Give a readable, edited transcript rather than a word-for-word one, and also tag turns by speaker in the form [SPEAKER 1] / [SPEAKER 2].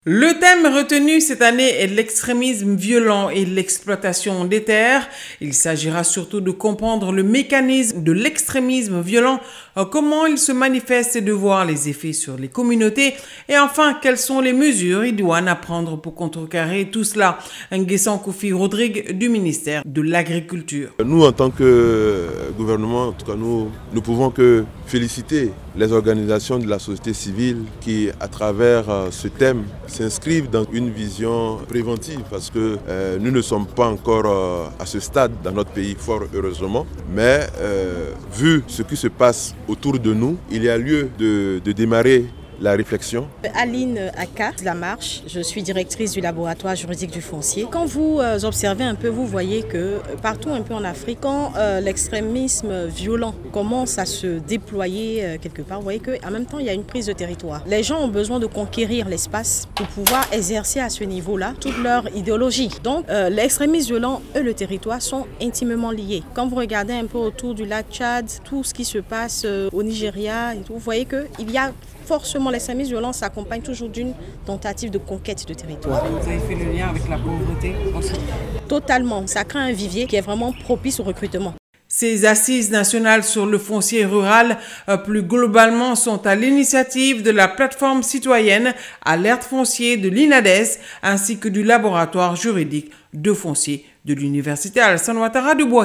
[SPEAKER 1] Le thème retenu cette année est l'extrémisme violent et l'exploitation des terres. Il s'agira surtout de comprendre le mécanisme de l'extrémisme violent, comment il se manifeste et de voir les effets sur les communautés. Et enfin, quelles sont les mesures idoines à prendre pour contrecarrer tout cela. Nguessan Koufi Rodrigue du ministère de l'Agriculture.
[SPEAKER 2] Nous, en tant que gouvernement, en tout cas, nous pouvons que féliciter les organisations de la société civile qui, à travers ce thème, s'inscrivent dans une vision préventive parce que nous ne sommes pas encore à ce stade dans notre pays, fort heureusement, mais vu ce qui se passe autour de nous, il y a lieu de démarrer la réflexion.
[SPEAKER 3] Aline Aka, La Marche, je suis directrice du laboratoire juridique du foncier. Quand vous observez un peu, vous voyez que partout un peu en Afrique, quand l'extrémisme violent commence à se déployer quelque part, vous voyez qu'en même temps il y a une prise de territoire. Les gens ont besoin de conquérir l'espace pour pouvoir exercer à ce niveau-là toute leur idéologie. Donc l'extrémisme violent et le territoire sont intimement liés. Quand vous regardez un peu autour du lac Tchad, tout ce qui se passe au Nigeria, et tout, vous voyez qu'il y a forcément, l'extrémisme violent s'accompagne toujours d'une tentative de conquête de territoire.
[SPEAKER 1] Vous avez fait le lien avec la pauvreté aussi?
[SPEAKER 3] Totalement. Ça crée un vivier qui est vraiment propice au recrutement.
[SPEAKER 1] Ces assises nationales sur le foncier rural, plus globalement, sont à l'initiative de la plateforme citoyenne Alerte Foncier de l'INADES ainsi que du laboratoire juridique de foncier de l'Université Alassane Ouattara de Boaké.